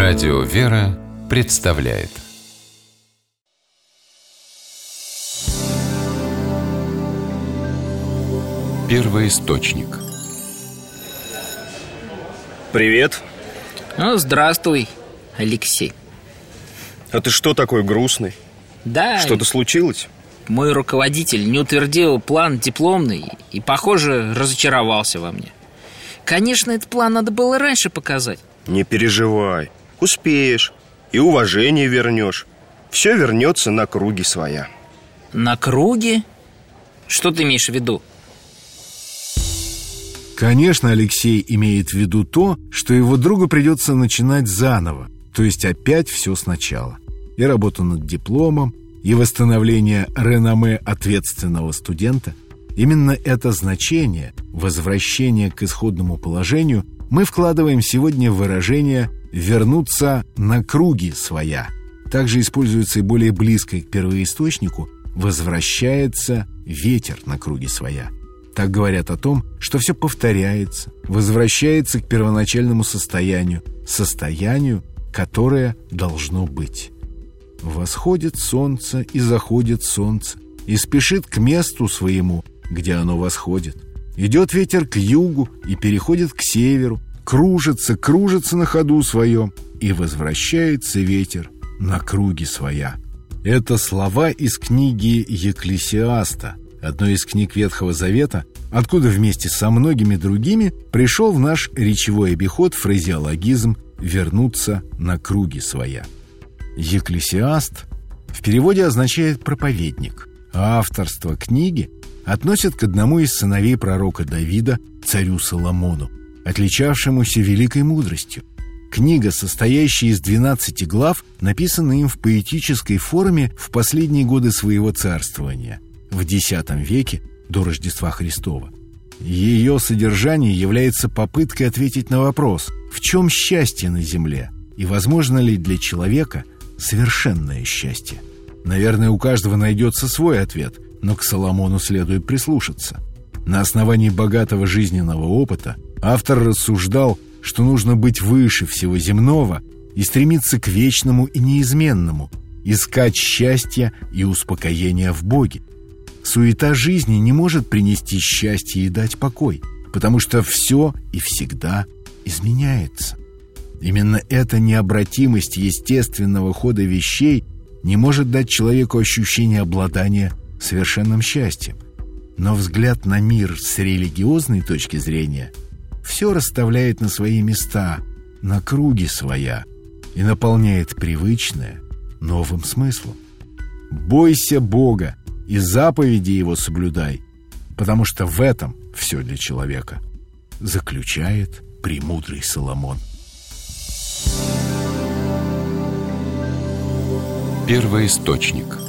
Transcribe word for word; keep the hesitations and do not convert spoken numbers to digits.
Радио «Вера» представляет Первоисточник. Привет. Ну, здравствуй, Алексей. А ты что такой грустный? Да. Что-то случилось? Мой руководитель не утвердил план дипломный и, похоже, разочаровался во мне. Конечно, этот план надо было раньше показать. Не переживай, успеешь и уважение вернешь. Все вернется на круги своя. На круги? Что ты имеешь в виду? Конечно, Алексей имеет в виду то, что его другу придется начинать заново, то есть опять все сначала. И работу над дипломом, и восстановление реноме ответственного студента. Именно это значение, возвращение к исходному положению, мы вкладываем сегодня в выражение «вернуться на круги своя». Также используется и более близкое к первоисточнику «возвращается ветер на круги своя». Так говорят о том, что все повторяется, возвращается к первоначальному состоянию, состоянию, которое должно быть. Восходит солнце и заходит солнце, и спешит к месту своему, где оно восходит. Идет ветер к югу и переходит к северу, кружится, кружится на ходу своем, и возвращается ветер на круги своя. Это слова из книги Екклесиаста, одной из книг Ветхого Завета, откуда вместе со многими другими пришел в наш речевой обиход фразеологизм «вернуться на круги своя». Екклесиаст в переводе означает «проповедник», а авторство книги относят к одному из сыновей пророка Давида, царю Соломону, отличавшемуся великой мудростью. Книга, состоящая из двенадцати глав, написана им в поэтической форме в последние годы своего царствования, в десятом веке до Рождества Христова. Ее содержание является попыткой ответить на вопрос, в чем счастье на земле и возможно ли для человека совершенное счастье. Наверное, у каждого найдется свой ответ, но к Соломону следует прислушаться. На основании богатого жизненного опыта автор рассуждал, что нужно быть выше всего земного и стремиться к вечному и неизменному, искать счастья и успокоения в Боге. Суета жизни не может принести счастье и дать покой, потому что все и всегда изменяется. Именно эта необратимость естественного хода вещей не может дать человеку ощущение обладания совершенным счастьем. Но взгляд на мир с религиозной точки зрения все расставляет на свои места, на круги своя, и наполняет привычное новым смыслом. Бойся Бога и заповеди Его соблюдай, потому что в этом все для человека, заключает премудрый Соломон. Первоисточник.